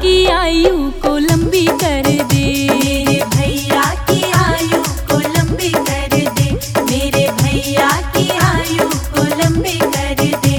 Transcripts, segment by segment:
की आयु को लंबी कर दे, मेरे भैया की आयु को लंबी कर दे, मेरे भैया की आयु को लंबी कर दे।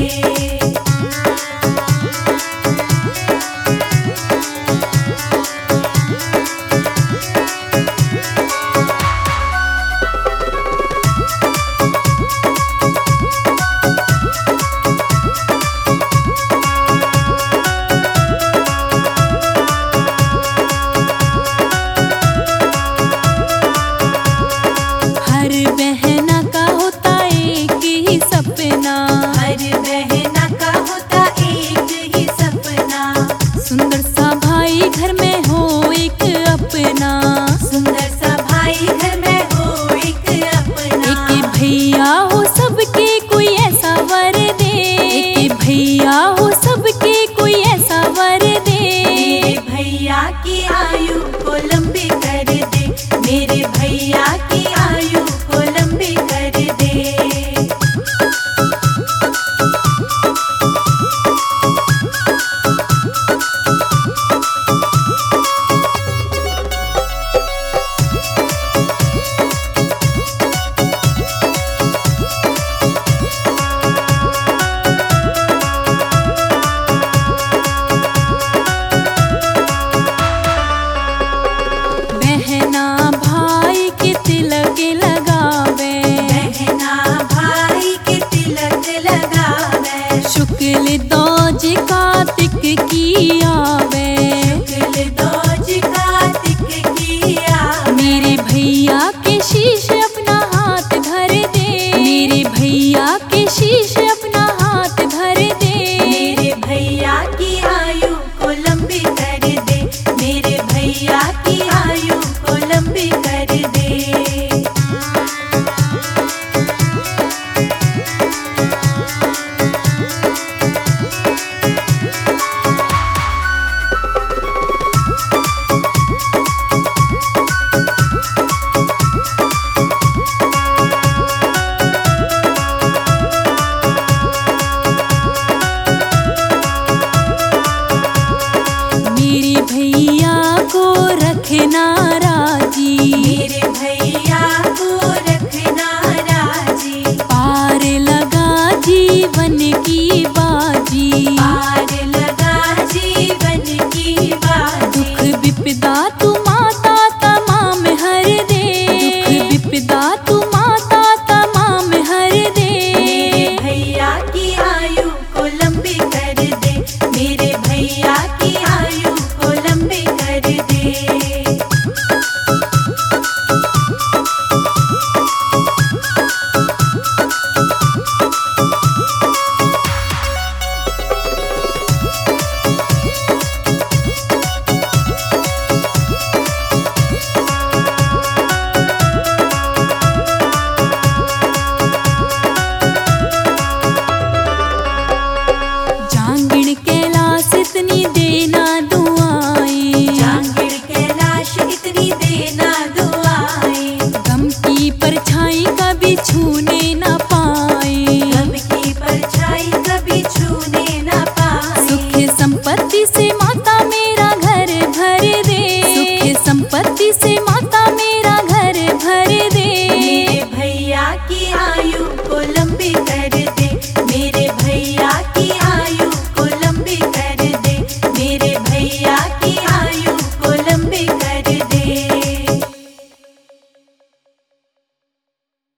हर बहना का होता एक ही सपना, हर बहना का होता एक ही सपना, सुंदर सा भाई घर में हो एक अपना, सुंदर सा भाई घर में हो एक अपना। एक भैया हो सबके कोई ऐसा वर दे, एक भैया हो सबके कोई ऐसा वर दे। मेरे भैया की आयु को लंबी कर दे, मेरे भैया की आयु को लंबी कर दे। बहना भाई के तिलक लगावे, बहना भाई के तिलक लगावे, शुक्ल दौज कार्तिक की आवे, शुक्ल दौज कार्तिक की आवे। मेरे भैया के शीश अपना हाथ धर दे, मेरे भैया के शीश अपना हाथ धर दे। मेरे भैया की आयु को लंबी कर दे, मेरे भैया की आयु को लंबी कर दे। मेरे भैया को रखना राजी, मेरे भैया को रखना राजी, पार लगा जीवन की बाजी, पार लगा जीवन की बाजी। दुख विपदा तू माता तमाम हर दे, दुख विपदा तू माता तमाम हर दे। मेरे भैया की आयु को लंबी कर दे, मेरे भैया की आयु को लंबी कर दे। जांगिड़ कैलाश इतनी देना दुआएं, जांगिड़ कैलाश इतनी देना दुआएं, गम की परछाई कभी छूने